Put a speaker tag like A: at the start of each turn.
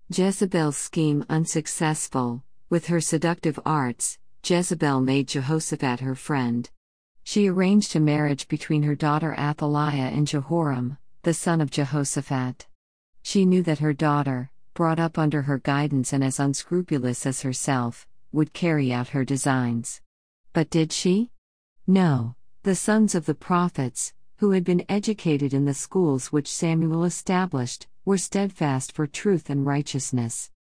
A: Jezebel's scheme unsuccessful, with her seductive arts, Jezebel made Jehoshaphat her friend. She arranged a marriage between her daughter Athaliah and Jehoram, the son of Jehoshaphat. She knew that her daughter, brought up under her guidance and as unscrupulous as herself, would carry out her designs. But did she? No. The sons of the prophets, who had been educated in the schools which Samuel established, were steadfast for truth and righteousness.